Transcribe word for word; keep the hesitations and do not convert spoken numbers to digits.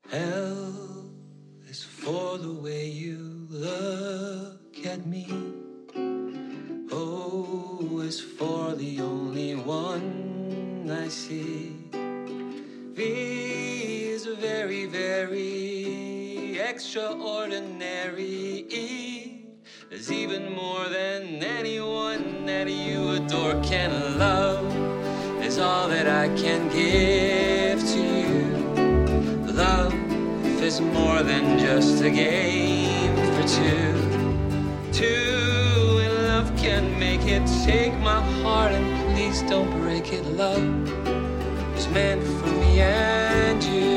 L is for the way you look at me. O is for the only one I see. V is very, very extraordinary. E is even more than anyone that you adore can love. Is all that I can give to you. Love is more than just a game for two. Two in love can make it. Take my heart and please don't break it. Love is meant for me and you.